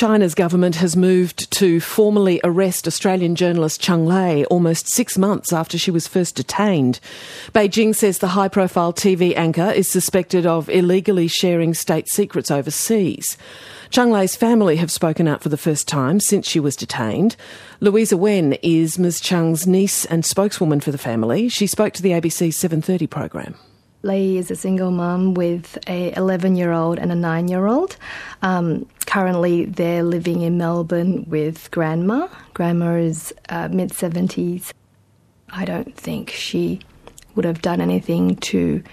China's government has moved to formally arrest Australian journalist Cheng Lei almost 6 months after she was first detained. Beijing says the high-profile TV anchor is suspected of illegally sharing state secrets overseas. Cheng Lei's family have spoken out for the first time since she was detained. Louisa Wen is Ms Cheng's niece and spokeswoman for the family. She spoke to the ABC's 7:30 program. Lei is a single mum with a 11-year-old and a 9-year-old. Currently, they're living in Melbourne with Grandma. Grandma is mid-70s. I don't think she would have done anything to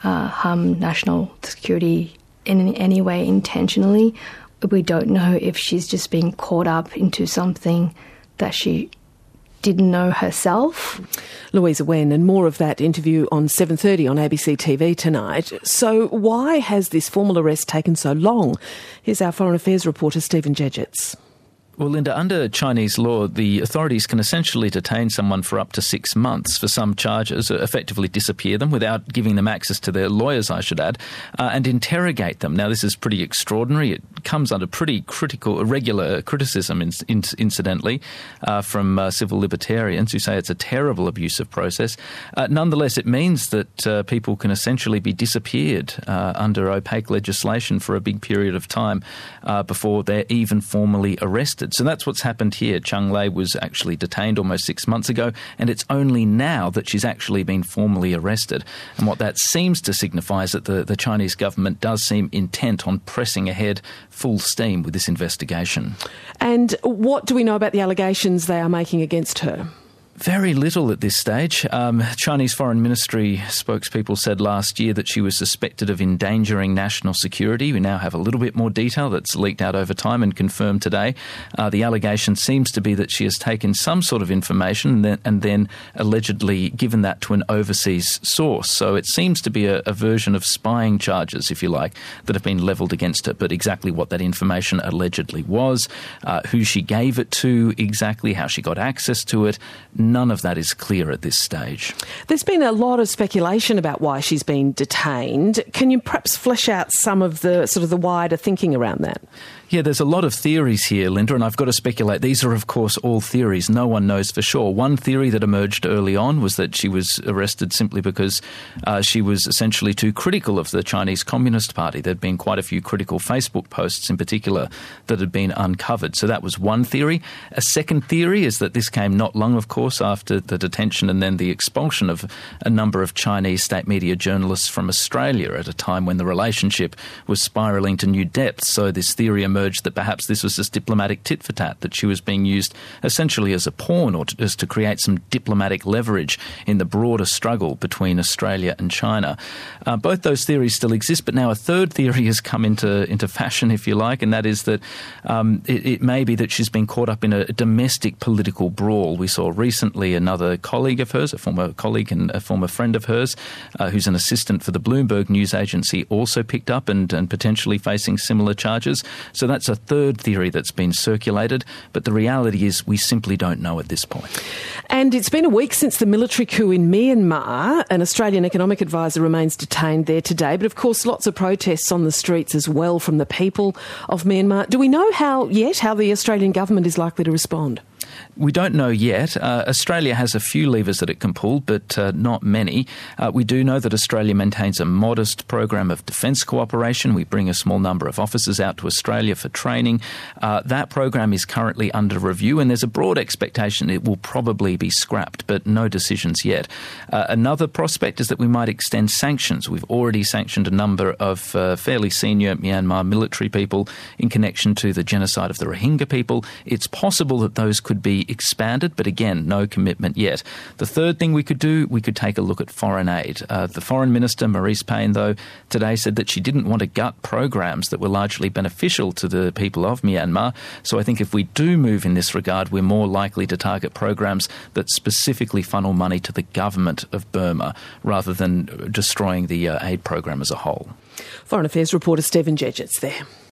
harm national security in any way intentionally. We don't know if she's just been caught up into something that she didn't know herself. Louisa Wen, and more of that interview on 7:30 on ABC TV tonight. So why has this formal arrest taken so long? Here's our Foreign Affairs reporter Stephen Jedgetts. Well, Linda, under Chinese law, the authorities can essentially detain someone for up to 6 months for some charges, effectively disappear them without giving them access to their lawyers, I should add, and interrogate them. Now, this is pretty extraordinary. It comes under pretty irregular criticism, incidentally, from civil libertarians who say it's a terrible abusive process. Nonetheless, it means that people can essentially be disappeared under opaque legislation for a big period of time before they're even formally arrested. So that's what's happened here. Cheng Lei was actually detained almost 6 months ago, and it's only now that she's actually been formally arrested. And what that seems to signify is that the Chinese government does seem intent on pressing ahead full steam with this investigation. And what do we know about the allegations they are making against her? Very little at this stage. Chinese Foreign Ministry spokespeople said last year that she was suspected of endangering national security. We now have a little bit more detail that's leaked out over time and confirmed today. The allegation seems to be that she has taken some sort of information and then allegedly given that to an overseas source. So it seems to be a version of spying charges, if you like, that have been levelled against her. But exactly what that information allegedly was, who she gave it to exactly, how she got access to it, none of that is clear at this stage. There's been a lot of speculation about why she's been detained. Can you perhaps flesh out some of the sort of the wider thinking around that? Yeah, there's a lot of theories here, Linda, and I've got to speculate. These are, of course, all theories. No one knows for sure. One theory that emerged early on was that she was arrested simply because she was essentially too critical of the Chinese Communist Party. There'd been quite a few critical Facebook posts in particular that had been uncovered. So that was one theory. A second theory is that this came not long, of course, after the detention and then the expulsion of a number of Chinese state media journalists from Australia at a time when the relationship was spiralling to new depths. So this theory emerged that perhaps this was just diplomatic tit-for-tat, that she was being used essentially as a pawn or just to create some diplomatic leverage in the broader struggle between Australia and China. Both those theories still exist, but now a third theory has come into fashion, if you like, and that is that it may be that she's been caught up in a domestic political brawl. We saw recently another colleague of hers, a former colleague and a former friend of hers, who's an assistant for the Bloomberg news agency, also picked up and potentially facing similar charges. So that's a third theory that's been circulated, but the reality is we simply don't know at this point. And it's been a week since the military coup in Myanmar. An Australian economic advisor remains detained there today, but of course lots of protests on the streets as well from the people of Myanmar. Do we know how the Australian government is likely to respond? We don't know yet. Australia has a few levers that it can pull, but not many. We do know that Australia maintains a modest program of defence cooperation. We bring a small number of officers out to Australia for training. That program is currently under review, and there's a broad expectation it will probably be scrapped, but no decisions yet. Another prospect is that we might extend sanctions. We've already sanctioned a number of fairly senior Myanmar military people in connection to the genocide of the Rohingya people. It's possible that those could be expanded, but again, no commitment yet. The third thing we could do, we could take a look at foreign aid. The Foreign Minister, Marise Payne, though, today said that she didn't want to gut programs that were largely beneficial to the people of Myanmar. So I think if we do move in this regard, we're more likely to target programs that specifically funnel money to the government of Burma rather than destroying the aid program as a whole. Foreign Affairs reporter Stephen Jedgetts there.